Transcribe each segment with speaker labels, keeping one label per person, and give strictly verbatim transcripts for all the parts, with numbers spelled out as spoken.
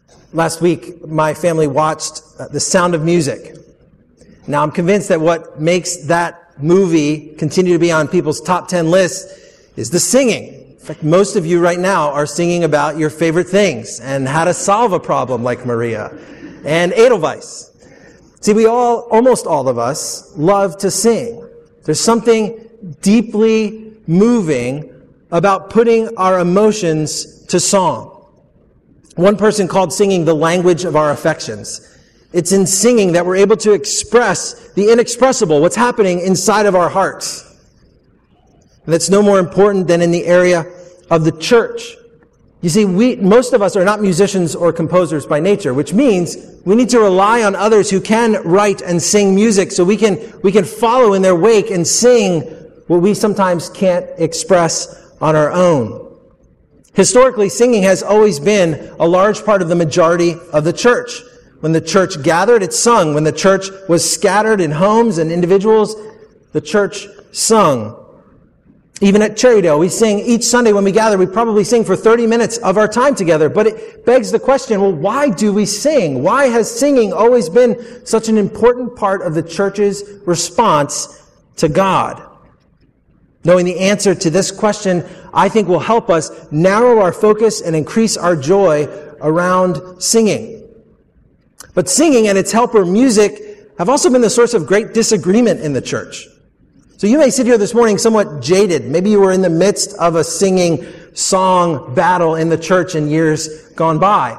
Speaker 1: Last week, my family watched uh, The Sound of Music. Now, I'm convinced that what makes that movie continue to be on people's top ten lists is the singing. In fact, most of you right now are singing about your favorite things and how to solve a problem like Maria and Edelweiss. See, we all, almost all of us, love to sing. There's something deeply moving about putting our emotions to song. One person called singing the language of our affections. It's in singing that we're able to express the inexpressible, what's happening inside of our hearts. And that's no more important than in the area of the church. You see, we, most of us are not musicians or composers by nature, which means we need to rely on others who can write and sing music so we can, we can follow in their wake and sing what we sometimes can't express on our own. Historically, singing has always been a large part of the majority of the church. When the church gathered, it sung. When the church was scattered in homes and individuals, the church sung. Even at Cherrydale, we sing each Sunday when we gather. We probably sing for thirty minutes of our time together. But it begs the question, well, why do we sing? Why has singing always been such an important part of the church's response to God? Knowing the answer to this question, I think, will help us narrow our focus and increase our joy around singing. But singing and its helper, music, have also been the source of great disagreement in the church. So you may sit here this morning somewhat jaded. Maybe you were in the midst of a singing song battle in the church in years gone by.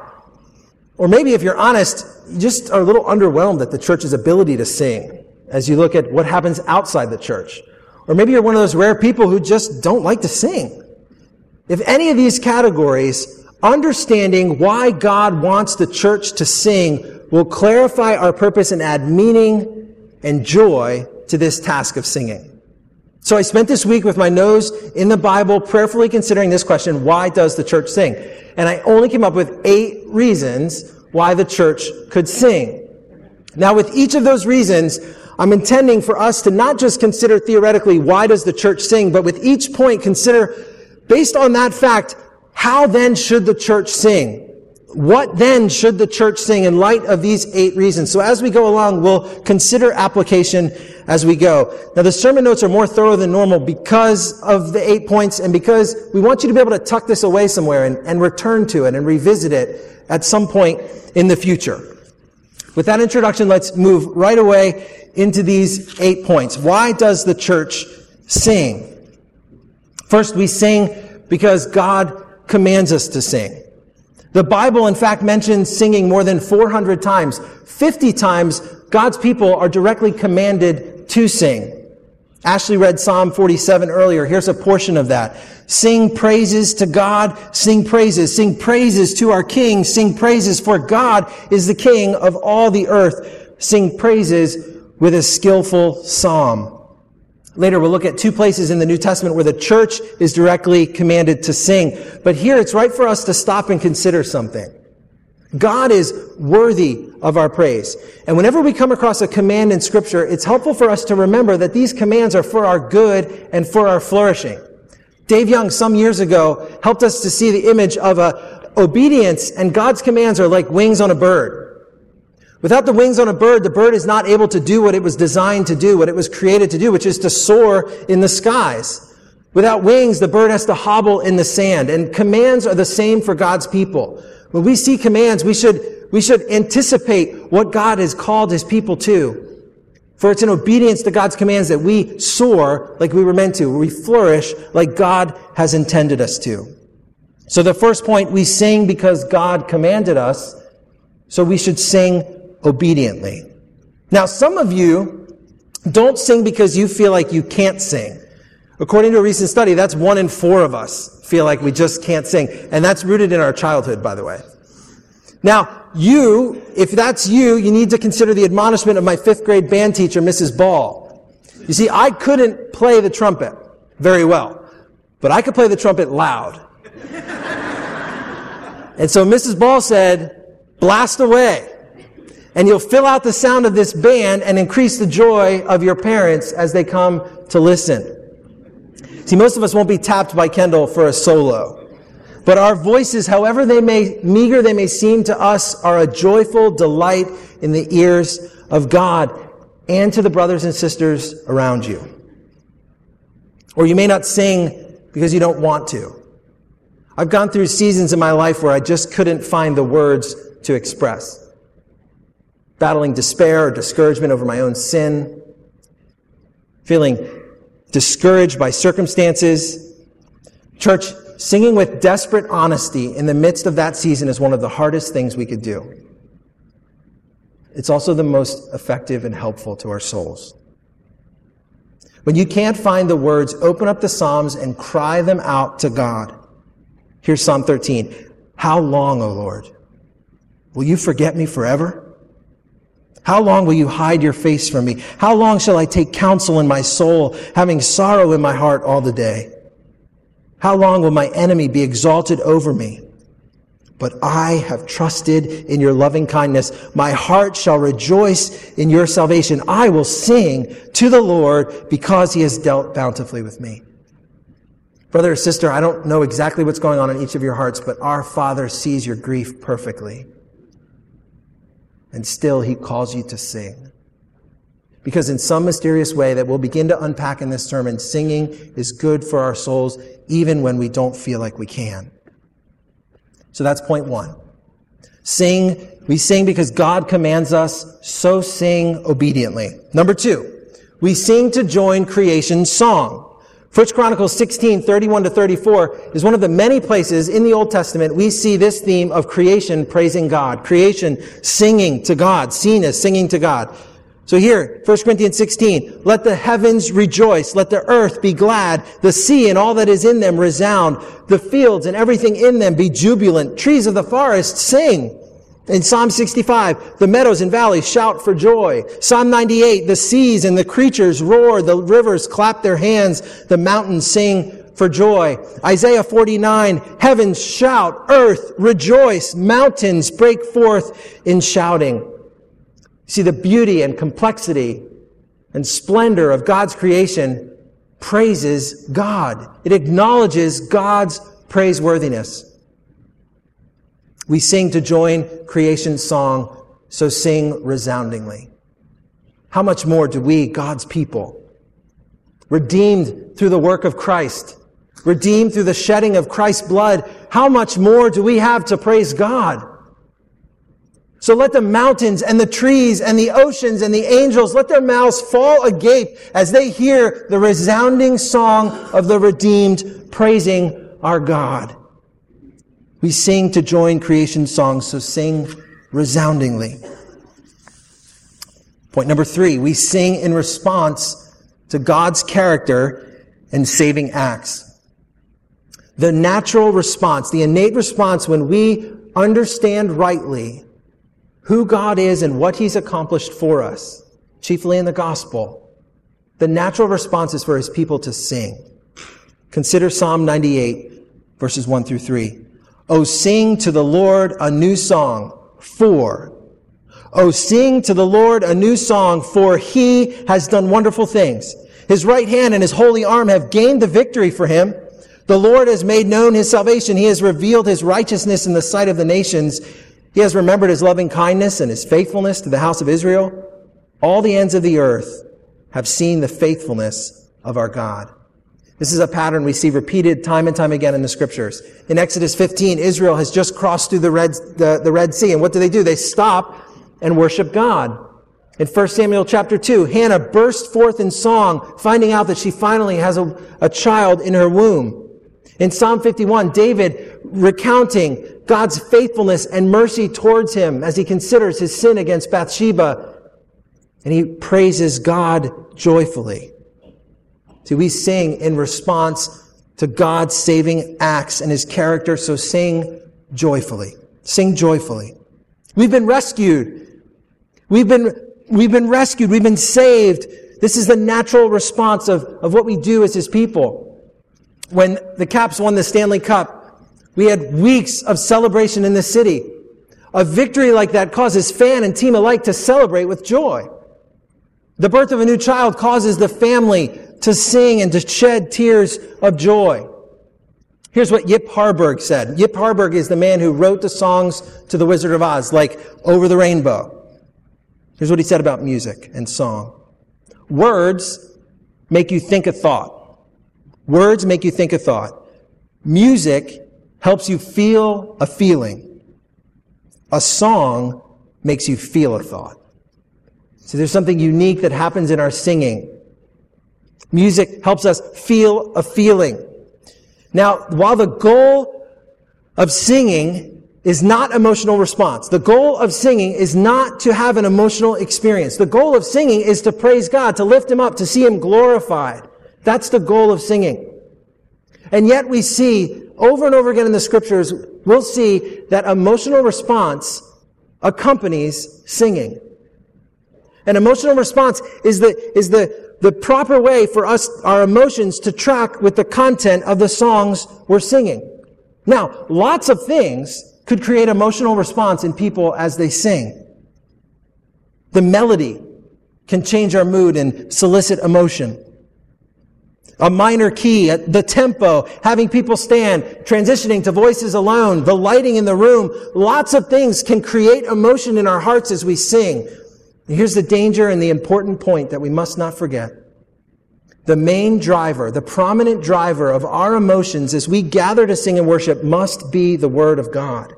Speaker 1: Or maybe, if you're honest, you just are a little underwhelmed at the church's ability to sing as you look at what happens outside the church. Or maybe you're one of those rare people who just don't like to sing. If any of these categories, understanding why God wants the church to sing will clarify our purpose and add meaning and joy to this task of singing. So I spent this week with my nose in the Bible, prayerfully considering this question: why does the church sing? And I only came up with eight reasons why the church could sing. Now, with each of those reasons, I'm intending for us to not just consider theoretically why does the church sing, but with each point consider, based on that fact, how then should the church sing? What then should the church sing in light of these eight reasons? So as we go along, we'll consider application as we go. Now, the sermon notes are more thorough than normal because of the eight points and because we want you to be able to tuck this away somewhere and, and return to it and revisit it at some point in the future. With that introduction, let's move right away into these eight points. Why does the church sing? First, we sing because God commands us to sing. The Bible, in fact, mentions singing more than four hundred times. fifty times, God's people are directly commanded to sing. Ashley read Psalm forty-seven earlier. Here's a portion of that. Sing praises to God, sing praises, sing praises to our King, sing praises, for God is the King of all the earth. Sing praises with a skillful psalm. Later, we'll look at two places in the New Testament where the church is directly commanded to sing. But here, it's right for us to stop and consider something. God is worthy of our praise. And whenever we come across a command in Scripture, it's helpful for us to remember that these commands are for our good and for our flourishing. Dave Young, some years ago, helped us to see the image of a obedience, and God's commands are like wings on a bird. Without the wings on a bird, the bird is not able to do what it was designed to do, what it was created to do, which is to soar in the skies. Without wings, the bird has to hobble in the sand. And commands are the same for God's people. When we see commands, we should, we should anticipate what God has called His people to. For it's in obedience to God's commands that we soar like we were meant to. We flourish like God has intended us to. So the first point, we sing because God commanded us, so we should sing obediently. Now, some of you don't sing because you feel like you can't sing. According to a recent study, that's one in four of us feel like we just can't sing. And that's rooted in our childhood, by the way. Now, you, if that's you, you need to consider the admonishment of my fifth grade band teacher, Missus Ball. You see, I couldn't play the trumpet very well, but I could play the trumpet loud. And so Missus Ball said, blast away. And you'll fill out the sound of this band and increase the joy of your parents as they come to listen. See, most of us won't be tapped by Kendall for a solo. But our voices, however they may meager they may seem to us, are a joyful delight in the ears of God and to the brothers and sisters around you. Or you may not sing because you don't want to. I've gone through seasons in my life where I just couldn't find the words to express. Battling despair or discouragement over my own sin. Feeling discouraged by circumstances. Church, singing with desperate honesty in the midst of that season is one of the hardest things we could do. It's also the most effective and helpful to our souls. When you can't find the words, open up the Psalms and cry them out to God. Here's Psalm thirteen. How long, O Lord, will you forget me forever? How long will you hide your face from me? How long shall I take counsel in my soul, having sorrow in my heart all the day? How long will my enemy be exalted over me? But I have trusted in your loving kindness. My heart shall rejoice in your salvation. I will sing to the Lord because he has dealt bountifully with me. Brother or sister, I don't know exactly what's going on in each of your hearts, but our Father sees your grief perfectly. And still he calls you to sing. Because in some mysterious way that we'll begin to unpack in this sermon, singing is good for our souls even when we don't feel like we can. So that's point one. Sing, we sing because God commands us, so sing obediently. Number two, we sing to join creation's song. First Chronicles sixteen, thirty-one to thirty-four is one of the many places in the Old Testament we see this theme of creation praising God. Creation singing to God, seen as singing to God. So here, First Corinthians sixteen, let the heavens rejoice, let the earth be glad, the sea and all that is in them resound, the fields and everything in them be jubilant, trees of the forest sing. In Psalm sixty-five, the meadows and valleys shout for joy. Psalm ninety-eight, the seas and the creatures roar, the rivers clap their hands, the mountains sing for joy. Isaiah forty-nine, heavens shout, earth rejoice, mountains break forth in shouting. See, the beauty and complexity and splendor of God's creation praises God. It acknowledges God's praiseworthiness. We sing to join creation's song, so sing resoundingly. How much more do we, God's people, redeemed through the work of Christ, redeemed through the shedding of Christ's blood, how much more do we have to praise God? So let the mountains and the trees and the oceans and the angels, let their mouths fall agape as they hear the resounding song of the redeemed praising our God. We sing to join creation's song, so sing resoundingly. Point number three, we sing in response to God's character and saving acts. The natural response, the innate response when we understand rightly who God is and what he's accomplished for us, chiefly in the gospel, the natural response is for his people to sing. Consider Psalm ninety-eight, verses one through three. Oh, sing to the Lord a new song, for. Oh, sing to the Lord a new song, for he has done wonderful things. His right hand and his holy arm have gained the victory for him. The Lord has made known his salvation. He has revealed his righteousness in the sight of the nations. He has remembered his loving kindness and his faithfulness to the house of Israel. All the ends of the earth have seen the faithfulness of our God. This is a pattern we see repeated time and time again in the scriptures. In Exodus fifteen, Israel has just crossed through the Red, the, the Red Sea. And what do they do? They stop and worship God. In First Samuel chapter two, Hannah burst forth in song, finding out that she finally has a, a child in her womb. In Psalm fifty-one, David recounting God's faithfulness and mercy towards him as he considers his sin against Bathsheba. And he praises God joyfully. See, we sing in response to God's saving acts and his character, so sing joyfully. Sing joyfully. We've been rescued. We've been, we've been rescued. We've been saved. This is the natural response of, of what we do as his people. When the Caps won the Stanley Cup, we had weeks of celebration in the city. A victory like that causes fan and team alike to celebrate with joy. The birth of a new child causes the family to sing and to shed tears of joy. Here's what Yip Harburg said. Yip Harburg is the man who wrote the songs to The Wizard of Oz, like Over the Rainbow. Here's what he said about music and song. Words make you think a thought. Words make you think a thought. Music helps you feel a feeling. A song makes you feel a thought. So there's something unique that happens in our singing. Music helps us feel a feeling. Now, while the goal of singing is not emotional response, the goal of singing is not to have an emotional experience. The goal of singing is to praise God, to lift Him up, to see Him glorified. That's the goal of singing. And yet we see, over and over again in the Scriptures, we'll see that emotional response accompanies singing. An emotional response is the, is the, the proper way for us, our emotions, to track with the content of the songs we're singing. Now, lots of things could create emotional response in people as they sing. The melody can change our mood and solicit emotion. A minor key, the tempo, having people stand, transitioning to voices alone, the lighting in the room, lots of things can create emotion in our hearts as we sing. And here's the danger and the important point that we must not forget. The main driver, the prominent driver of our emotions as we gather to sing and worship must be the Word of God.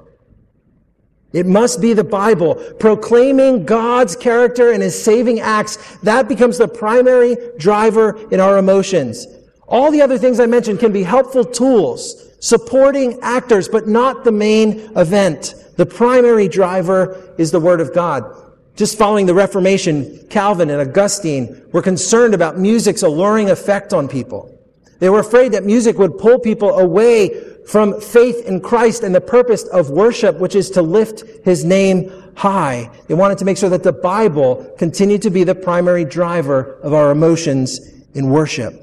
Speaker 1: It must be the Bible, proclaiming God's character and His saving acts. That becomes the primary driver in our emotions. All the other things I mentioned can be helpful tools, supporting actors, but not the main event. The primary driver is the Word of God. Just following the Reformation, Calvin and Augustine were concerned about music's alluring effect on people. They were afraid that music would pull people away from faith in Christ and the purpose of worship, which is to lift His name high. They wanted to make sure that the Bible continued to be the primary driver of our emotions in worship.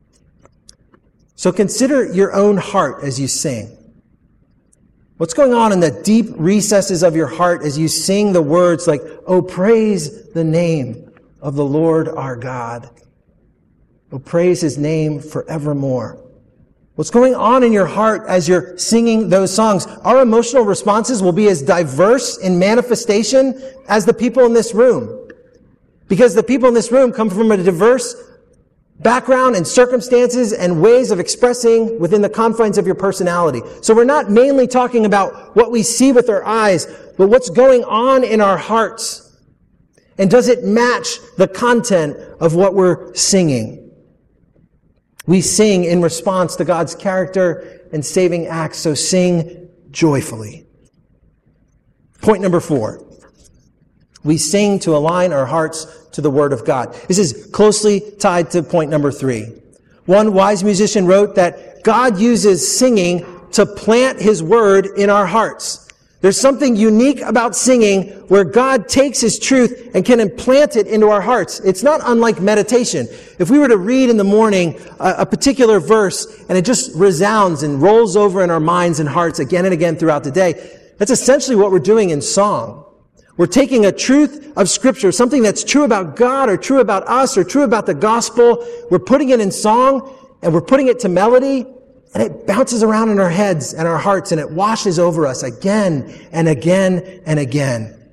Speaker 1: So consider your own heart as you sing. What's going on in the deep recesses of your heart as you sing the words like, "Oh, praise the name of the Lord our God. Oh, praise His name forevermore." What's going on in your heart as you're singing those songs? Our emotional responses will be as diverse in manifestation as the people in this room. Because the people in this room come from a diverse background and circumstances and ways of expressing within the confines of your personality. So we're not mainly talking about what we see with our eyes, but what's going on in our hearts. And does it match the content of what we're singing? We sing in response to God's character and saving acts, so sing joyfully. Point number four. We sing to align our hearts to the Word of God. This is closely tied to point number three. One wise musician wrote that God uses singing to plant His Word in our hearts. There's something unique about singing where God takes His truth and can implant it into our hearts. It's not unlike meditation. If we were to read in the morning a, a particular verse and it just resounds and rolls over in our minds and hearts again and again throughout the day, that's essentially what we're doing in song. We're taking a truth of Scripture, something that's true about God or true about us or true about the gospel. We're putting it in song and we're putting it to melody, and it bounces around in our heads and our hearts and it washes over us again and again and again.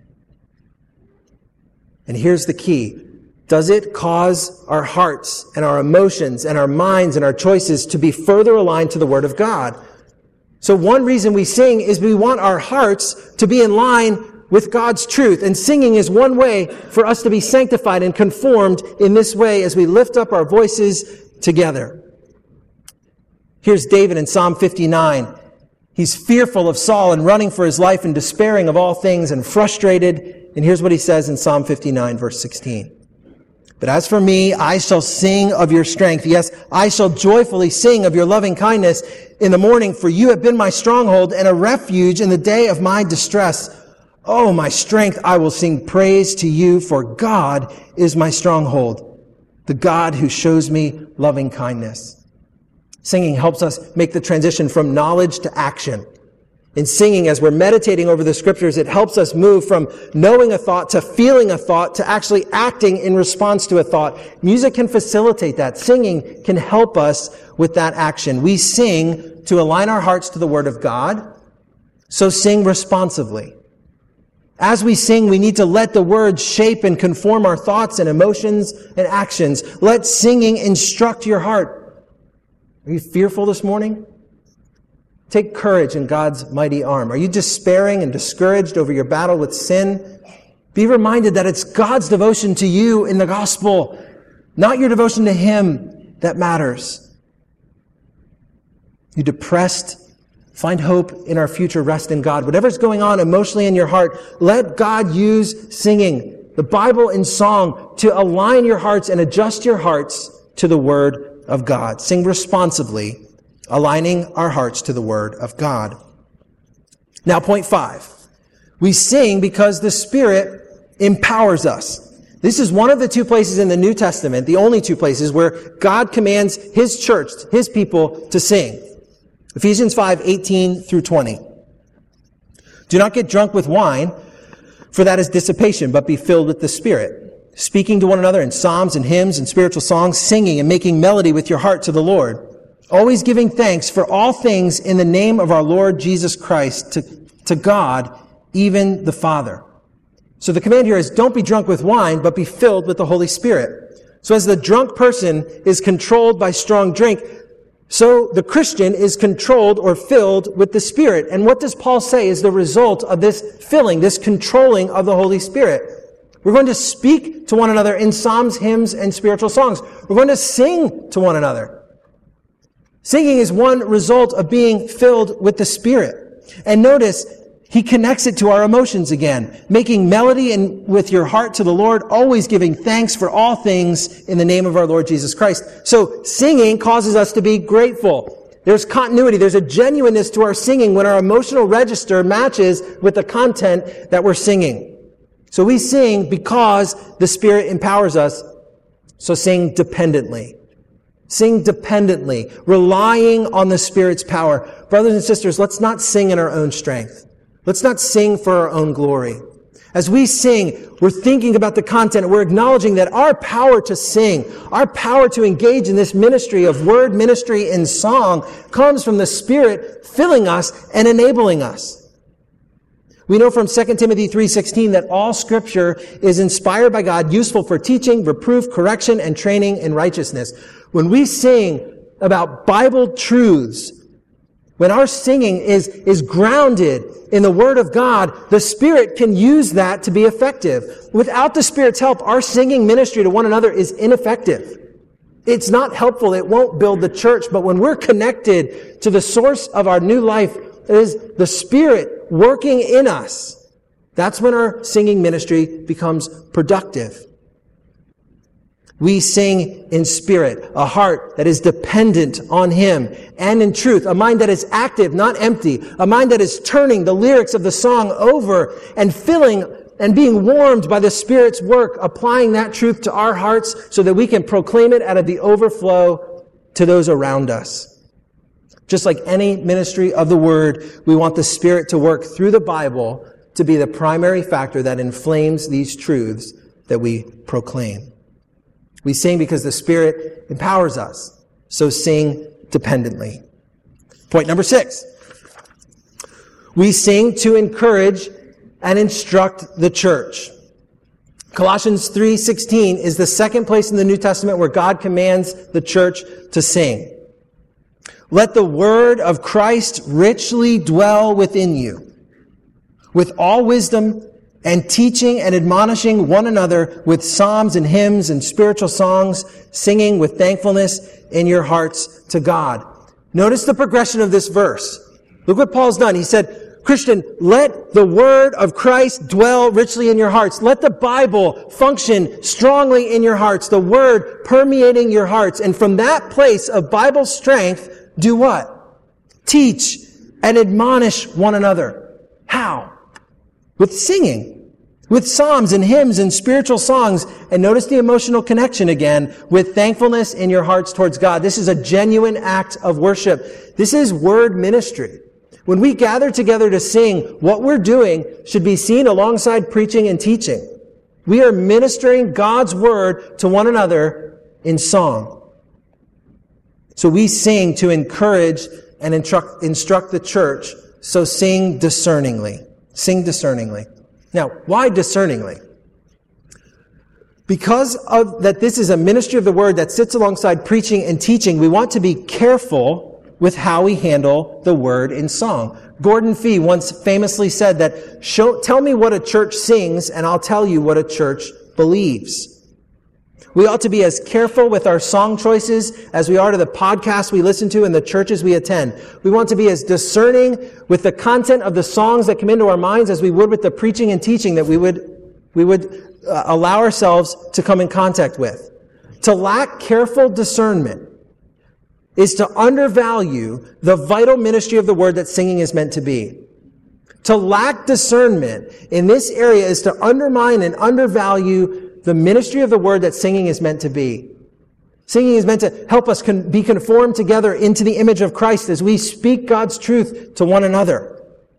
Speaker 1: And here's the key. Does it cause our hearts and our emotions and our minds and our choices to be further aligned to the Word of God? So one reason we sing is we want our hearts to be in line with God's truth. And singing is one way for us to be sanctified and conformed in this way as we lift up our voices together. Here's David in Psalm fifty-nine. He's fearful of Saul and running for his life and despairing of all things and frustrated. And here's what he says in Psalm fifty-nine, verse sixteen. "But as for me, I shall sing of your strength. Yes, I shall joyfully sing of your loving kindness in the morning, for you have been my stronghold and a refuge in the day of my distress. Oh, my strength, I will sing praise to you, for God is my stronghold, the God who shows me loving kindness." Singing helps us make the transition from knowledge to action. In singing, as we're meditating over the Scriptures, it helps us move from knowing a thought to feeling a thought to actually acting in response to a thought. Music can facilitate that. Singing can help us with that action. We sing to align our hearts to the Word of God, so sing responsively. As we sing, we need to let the words shape and conform our thoughts and emotions and actions. Let singing instruct your heart. Are you fearful this morning? Take courage in God's mighty arm. Are you despairing and discouraged over your battle with sin? Be reminded that it's God's devotion to you in the gospel, not your devotion to Him, that matters. You depressed? Find hope in our future, rest in God. Whatever's going on emotionally in your heart, let God use singing, the Bible in song, to align your hearts and adjust your hearts to the Word of God. Sing responsively, aligning our hearts to the Word of God. Now, point five. We sing because the Spirit empowers us. This is one of the two places in the New Testament, the only two places, where God commands His church, His people, to sing. Ephesians five, eighteen through twenty. Do not get drunk with wine, for that is dissipation, but be filled with the Spirit, speaking to one another in psalms and hymns and spiritual songs, singing and making melody with your heart to the Lord, always giving thanks for all things in the name of our Lord Jesus Christ to, to God, even the Father. So the command here is don't be drunk with wine, but be filled with the Holy Spirit. So as the drunk person is controlled by strong drink, so the Christian is controlled or filled with the Spirit. And what does Paul say is the result of this filling, this controlling of the Holy Spirit? We're going to speak to one another in psalms, hymns, and spiritual songs. We're going to sing to one another. Singing is one result of being filled with the Spirit. And notice, he connects it to our emotions again, making melody and with your heart to the Lord, always giving thanks for all things in the name of our Lord Jesus Christ. So singing causes us to be grateful. There's continuity. There's a genuineness to our singing when our emotional register matches with the content that we're singing. So we sing because the Spirit empowers us. So sing dependently. Sing dependently, relying on the Spirit's power. Brothers and sisters, let's not sing in our own strength. Let's not sing for our own glory. As we sing, we're thinking about the content. We're acknowledging that our power to sing, our power to engage in this ministry of word ministry in song comes from the Spirit filling us and enabling us. We know from Second Timothy three sixteen that all Scripture is inspired by God, useful for teaching, reproof, correction, and training in righteousness. When we sing about Bible truths, when our singing is, is grounded in the Word of God, the Spirit can use that to be effective. Without the Spirit's help, our singing ministry to one another is ineffective. It's not helpful. It won't build the church. But when we're connected to the source of our new life, it is the Spirit working in us. That's when our singing ministry becomes productive. We sing in spirit, a heart that is dependent on Him, and in truth, a mind that is active, not empty, a mind that is turning the lyrics of the song over and filling and being warmed by the Spirit's work, applying that truth to our hearts so that we can proclaim it out of the overflow to those around us. Just like any ministry of the Word, we want the Spirit to work through the Bible to be the primary factor that inflames these truths that we proclaim. We sing because the Spirit empowers us. So sing dependently. Point number six. We sing to encourage and instruct the church. Colossians three sixteen is the second place in the New Testament where God commands the church to sing. Let the word of Christ richly dwell within you, with all wisdom and teaching and admonishing one another with psalms and hymns and spiritual songs, singing with thankfulness in your hearts to God. Notice the progression of this verse. Look what Paul's done. He said, Christian, let the word of Christ dwell richly in your hearts. Let the Bible function strongly in your hearts, the word permeating your hearts. And from that place of Bible strength, do what? Teach and admonish one another. How? With singing. With psalms and hymns and spiritual songs. And notice the emotional connection again, with thankfulness in your hearts towards God. This is a genuine act of worship. This is word ministry. When we gather together to sing, what we're doing should be seen alongside preaching and teaching. We are ministering God's word to one another in song. So we sing to encourage and instruct, instruct the church, so sing discerningly. Sing discerningly. Now, why discerningly? Because of that this is a ministry of the word that sits alongside preaching and teaching, we want to be careful with how we handle the word in song. Gordon Fee once famously said that, Show, tell me what a church sings and I'll tell you what a church believes. We ought to be as careful with our song choices as we are to the podcasts we listen to and the churches we attend. We want to be as discerning with the content of the songs that come into our minds as we would with the preaching and teaching that we would, we would uh, allow ourselves to come in contact with. To lack careful discernment is to undervalue the vital ministry of the word that singing is meant to be. To lack discernment in this area is to undermine and undervalue the ministry of the word that singing is meant to be. Singing is meant to help us con- be conformed together into the image of Christ as we speak God's truth to one another.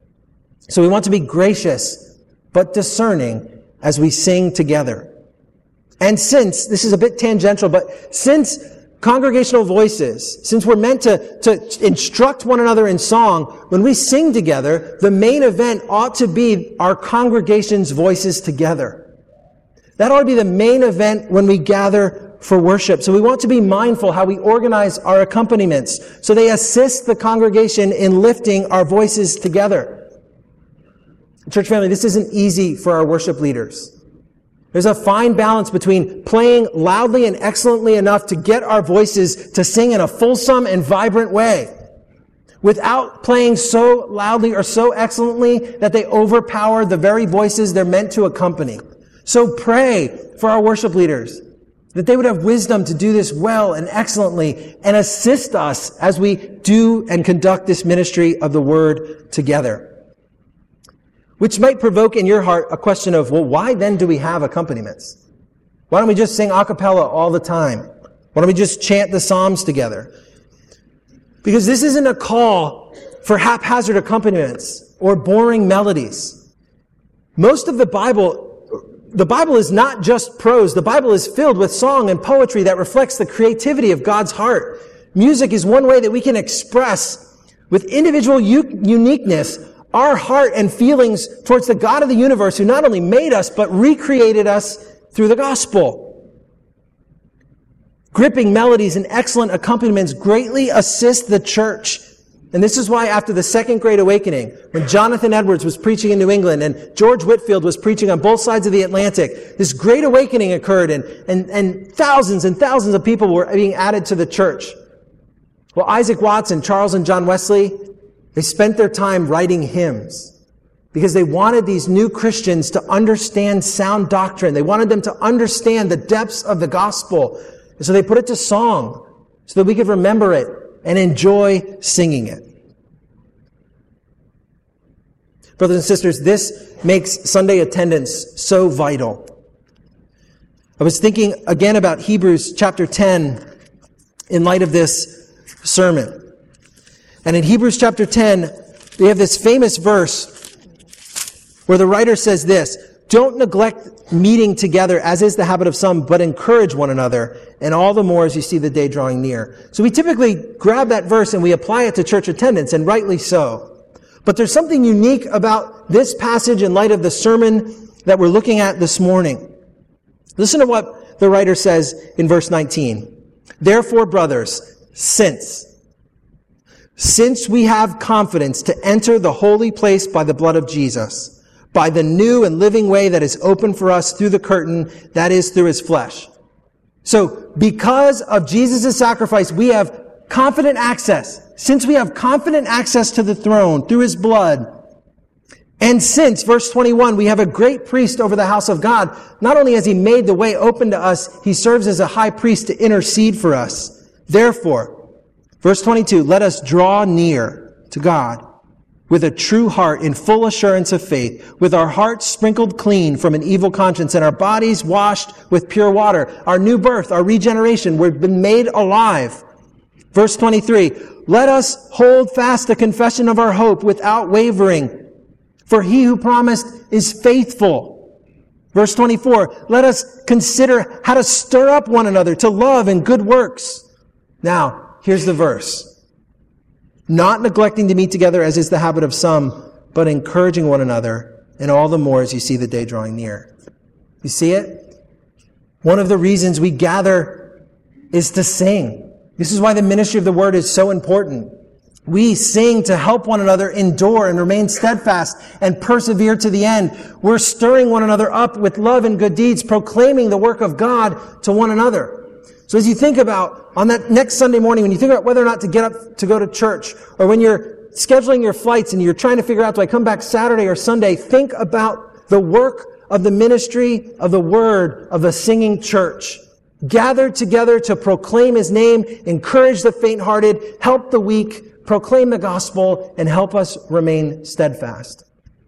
Speaker 1: So we want to be gracious, but discerning as we sing together. And since, this is a bit tangential, but since congregational voices, since we're meant to, to instruct one another in song, when we sing together, the main event ought to be our congregation's voices together. That ought to be the main event when we gather for worship. So we want to be mindful how we organize our accompaniments so they assist the congregation in lifting our voices together. Church family, this isn't easy for our worship leaders. There's a fine balance between playing loudly and excellently enough to get our voices to sing in a fulsome and vibrant way, without playing so loudly or so excellently that they overpower the very voices they're meant to accompany. So pray for our worship leaders, that they would have wisdom to do this well and excellently and assist us as we do and conduct this ministry of the word together. Which might provoke in your heart a question of, well, why then do we have accompaniments? Why don't we just sing a cappella all the time? Why don't we just chant the Psalms together? Because this isn't a call for haphazard accompaniments or boring melodies. Most of the Bible The Bible is not just prose. The Bible is filled with song and poetry that reflects the creativity of God's heart. Music is one way that we can express with individual u- uniqueness our heart and feelings towards the God of the universe who not only made us but recreated us through the gospel. Gripping melodies and excellent accompaniments greatly assist the church. And this is why after the Second Great Awakening, when Jonathan Edwards was preaching in New England and George Whitefield was preaching on both sides of the Atlantic, this great awakening occurred and, and, and thousands and thousands of people were being added to the church. Well, Isaac Watts and Charles and John Wesley, they spent their time writing hymns because they wanted these new Christians to understand sound doctrine. They wanted them to understand the depths of the gospel. And so they put it to song so that we could remember it and enjoy singing it. Brothers and sisters, this makes Sunday attendance so vital. I was thinking again about Hebrews chapter ten in light of this sermon. And in Hebrews chapter ten, we have this famous verse where the writer says this, "Don't neglect meeting together, as is the habit of some, but encourage one another, and all the more as you see the day drawing near." So we typically grab that verse and we apply it to church attendance, and rightly so. But there's something unique about this passage in light of the sermon that we're looking at this morning. Listen to what the writer says in verse nineteen. "Therefore, brothers, since, since we have confidence to enter the holy place by the blood of Jesus, by the new and living way that is open for us through the curtain, that is, through his flesh." So, because of Jesus' sacrifice, we have confident access. Since we have confident access to the throne through his blood, and since, verse twenty-one, we have a great priest over the house of God, not only has he made the way open to us, he serves as a high priest to intercede for us. Therefore, verse twenty-two, let us draw near to God with a true heart in full assurance of faith, with our hearts sprinkled clean from an evil conscience and our bodies washed with pure water. Our new birth, our regeneration, we've been made alive. Verse twenty-three, let us hold fast the confession of our hope without wavering, for he who promised is faithful. Verse twenty-four, let us consider how to stir up one another to love and good works. Now, here's the verse. not neglecting to meet together as is the habit of some, but encouraging one another, and all the more as you see the day drawing near. You see it? One of the reasons we gather is to sing. This is why the ministry of the word is so important. We sing to help one another endure and remain steadfast and persevere to the end. We're stirring one another up with love and good deeds, proclaiming the work of God to one another. So as you think about, on that next Sunday morning, when you think about whether or not to get up to go to church, or when you're scheduling your flights and you're trying to figure out, do I come back Saturday or Sunday, think about the work of the ministry of the word of the singing church. Gathered together to proclaim his name, encourage the faint-hearted, help the weak, proclaim the gospel, and help us remain steadfast.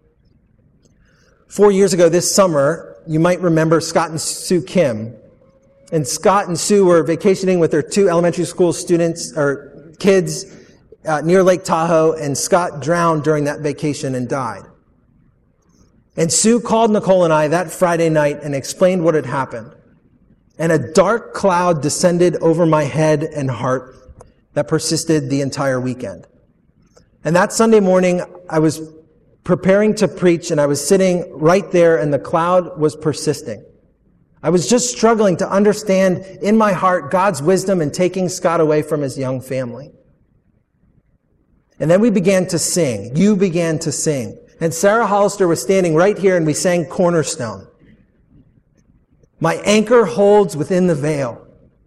Speaker 1: Four years ago this summer, you might remember Scott and Sue Kim. And Scott and Sue were vacationing with their two elementary school students, or kids, uh, near Lake Tahoe, and Scott drowned during that vacation and died. And Sue called Nicole and I that Friday night and explained what had happened. And a dark cloud descended over my head and heart that persisted the entire weekend. And that Sunday morning, I was preparing to preach, and I was sitting right there, and the cloud was persisting. I was just struggling to understand in my heart God's wisdom in taking Scott away from his young family. And then we began to sing. You began to sing. And Sarah Hollister was standing right here, and we sang Cornerstone. My anchor holds within the veil.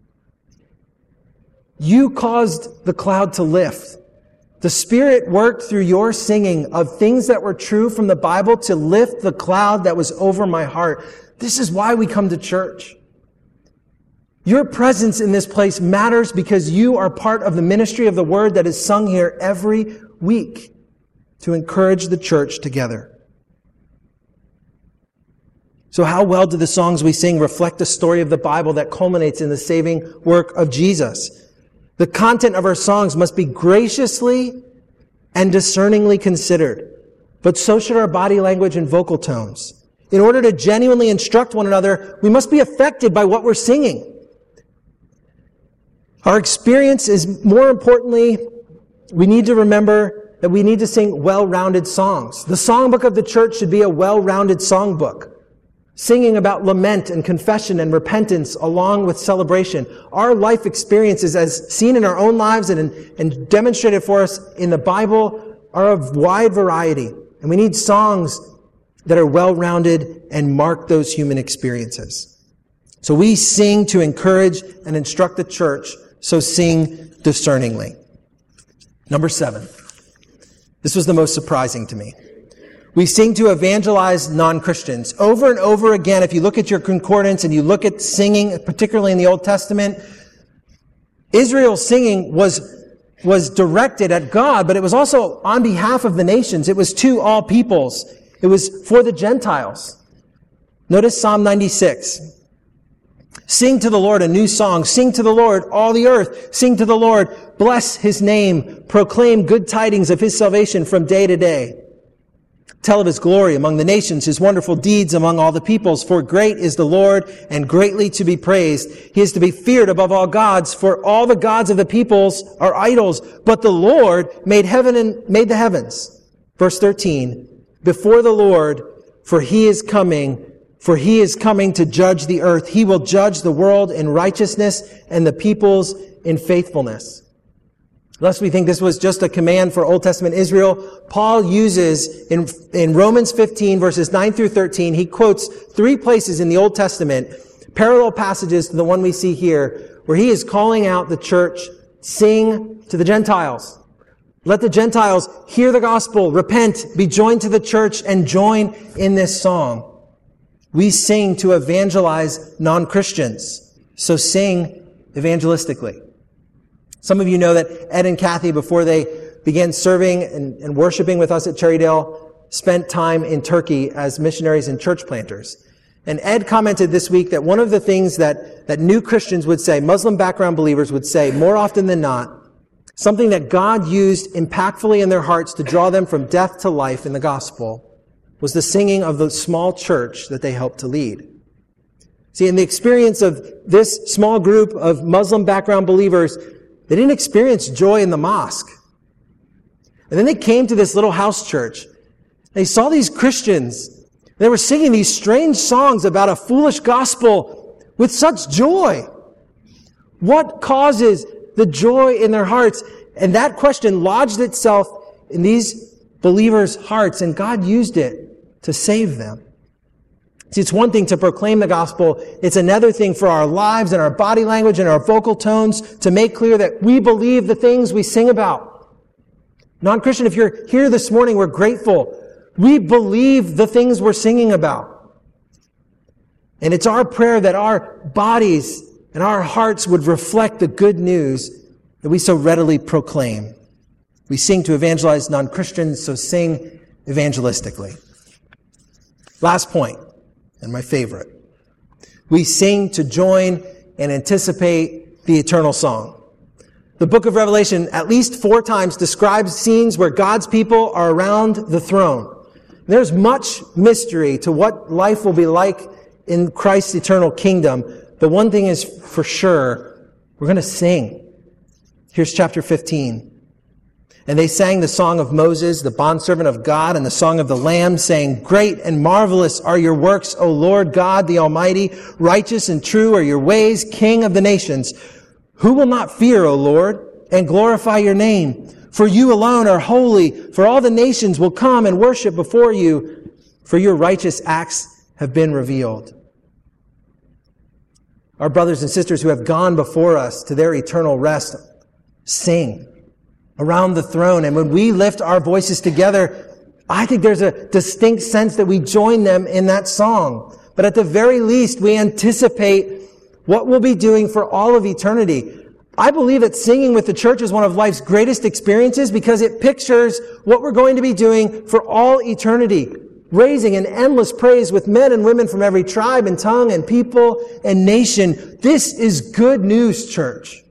Speaker 1: You caused the cloud to lift. The Spirit worked through your singing of things that were true from the Bible to lift the cloud that was over my heart. This is why we come to church. Your presence in this place matters because you are part of the ministry of the word that is sung here every week to encourage the church together. So how well do the songs we sing reflect the story of the Bible that culminates in the saving work of Jesus? The content of our songs must be graciously and discerningly considered, but so should our body language and vocal tones. In order to genuinely instruct one another, we must be affected by what we're singing. Our experience is, more importantly, we need to remember that we need to sing well-rounded songs. The songbook of the church should be a well-rounded songbook, singing about lament and confession and repentance along with celebration. Our life experiences, as seen in our own lives and, and demonstrated for us in the Bible, are of wide variety. And we need songs that are well-rounded and mark those human experiences. So we sing to encourage and instruct the church, so sing discerningly. Number seven. This was the most surprising to me. We sing to evangelize non-Christians. Over and over again, if you look at your concordance and you look at singing, particularly in the Old Testament, Israel's singing was, was directed at God, but it was also on behalf of the nations. It was to all peoples. It was for the Gentiles. Notice Psalm ninety-six. Sing to the Lord a new song. Sing to the Lord, all the earth. Sing to the Lord. Bless his name. Proclaim good tidings of his salvation from day to day. Tell of his glory among the nations, his wonderful deeds among all the peoples. For great is the Lord and greatly to be praised. He is to be feared above all gods, for all the gods of the peoples are idols. But the Lord made heaven and made the heavens. Verse thirteen. Before the Lord, for he is coming, for he is coming to judge the earth. He will judge the world in righteousness and the peoples in faithfulness. Lest we think this was just a command for Old Testament Israel, Paul uses in, in Romans fifteen, verses nine through thirteen, he quotes three places in the Old Testament, parallel passages to the one we see here, where he is calling out the church, sing to the Gentiles. Let the Gentiles hear the gospel, repent, be joined to the church, and join in this song. We sing to evangelize non-Christians, so sing evangelistically. Some of you know that Ed and Kathy, before they began serving and, and worshiping with us at Cherrydale, spent time in Turkey as missionaries and church planters. And Ed commented this week that one of the things that, that new Christians would say, Muslim background believers would say more often than not, something that God used impactfully in their hearts to draw them from death to life in the gospel, was the singing of the small church that they helped to lead. See, in the experience of this small group of Muslim background believers, they didn't experience joy in the mosque. And then they came to this little house church. They saw these Christians. They were singing these strange songs about a foolish gospel with such joy. What causes the joy in their hearts? And that question lodged itself in these believers' hearts, and God used it to save them. See, it's one thing to proclaim the gospel. It's another thing for our lives and our body language and our vocal tones to make clear that we believe the things we sing about. Non-Christian, if you're here this morning, we're grateful. We believe the things we're singing about. And it's our prayer that our bodies and our hearts would reflect the good news that we so readily proclaim. We sing to evangelize non-Christians, so sing evangelistically. Last point, and my favorite. We sing to join and anticipate the eternal song. The book of Revelation at least four times describes scenes where God's people are around the throne. There's much mystery to what life will be like in Christ's eternal kingdom. But one thing is for sure, we're going to sing. Here's chapter fifteen. And they sang the song of Moses, the bondservant of God, and the song of the Lamb, saying, "Great and marvelous are your works, O Lord God the Almighty. Righteous and true are your ways, King of the nations. Who will not fear, O Lord, and glorify your name? For you alone are holy, for all the nations will come and worship before you, for your righteous acts have been revealed." Our brothers and sisters who have gone before us to their eternal rest sing around the throne. And when we lift our voices together, I think there's a distinct sense that we join them in that song. But at the very least, we anticipate what we'll be doing for all of eternity. I believe that singing with the church is one of life's greatest experiences because it pictures what we're going to be doing for all eternity. Raising an endless praise with men and women from every tribe and tongue and people and nation. This is good news, church.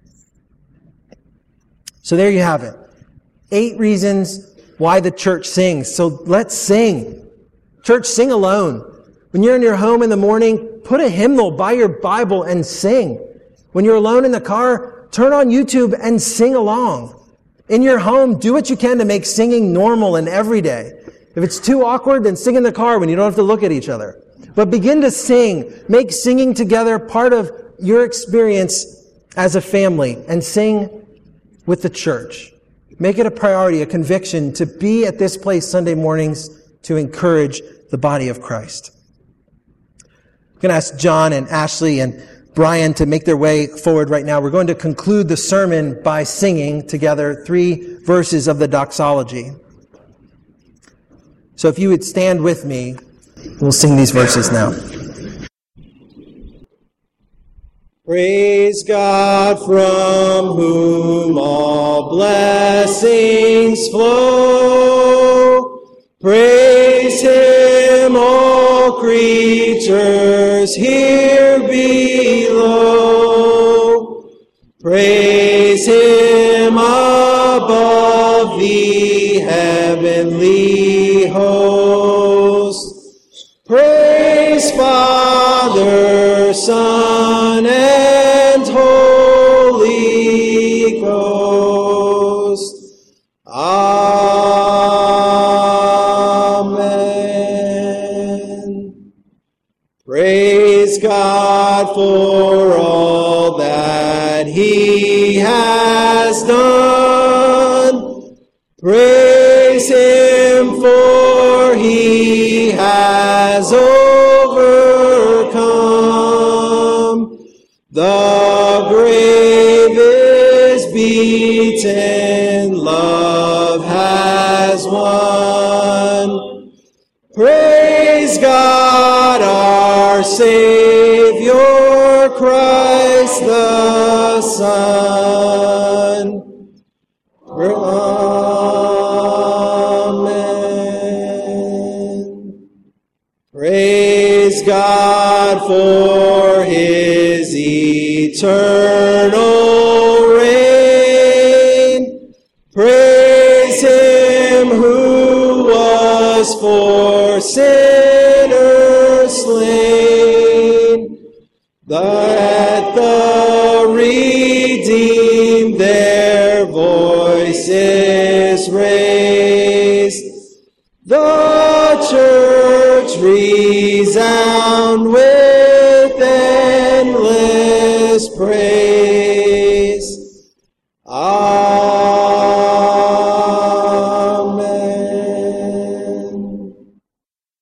Speaker 1: So there you have it. Eight reasons why the church sings. So let's sing. Church, sing alone. When you're in your home in the morning, put a hymnal by your Bible and sing. When you're alone in the car, turn on YouTube and sing along. In your home, do what you can to make singing normal and everyday. If it's too awkward, then sing in the car when you don't have to look at each other. But begin to sing. Make singing together part of your experience as a family and sing with the church. Make it a priority, a conviction to be at this place Sunday mornings to encourage the body of Christ. I'm going to ask John and Ashley and Brian to make their way forward right now. We're going to conclude the sermon by singing together three verses of the doxology. So if you would stand with me, we'll sing these verses now. Praise God from whom all blessings flow. Praise Him, all creatures here below. Praise Him above the heavenly host. Praise Father, Son, and Holy Ghost. Amen. Praise God for all that He has done. Praise Him for He has overcome. The grave is beaten, love has won. Praise God, our Savior, Christ the Son. Amen. Praise God for His eternal reign. Praise Him who was for sinners slain. Let the redeemed their voices raise. resound with endless praise.